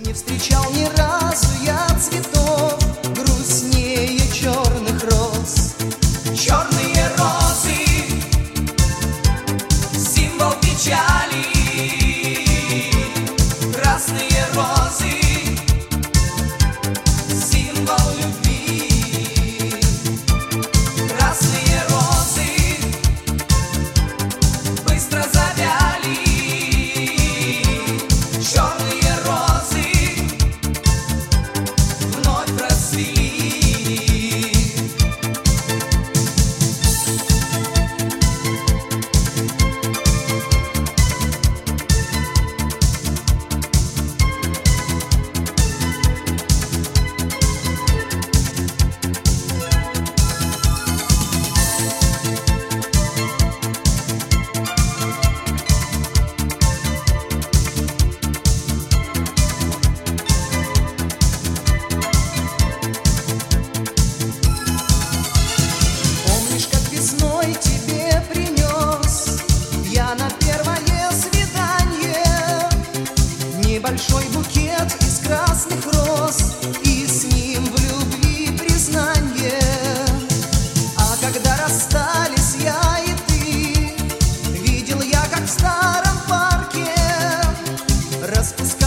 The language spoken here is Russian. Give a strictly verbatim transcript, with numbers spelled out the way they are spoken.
Не встречал ни разу я цветов грустнее черных роз. Черные розы, символ печали. Красные розы, символ любви. Красные розы быстро завяли. Черные розы вновь расцвели. Помнишь, как весной тебе принес я на первое свидание небольшой букет из красных роз, и с ним в любви признание. А когда расстались я и ты, видел я, как в старом парке распускались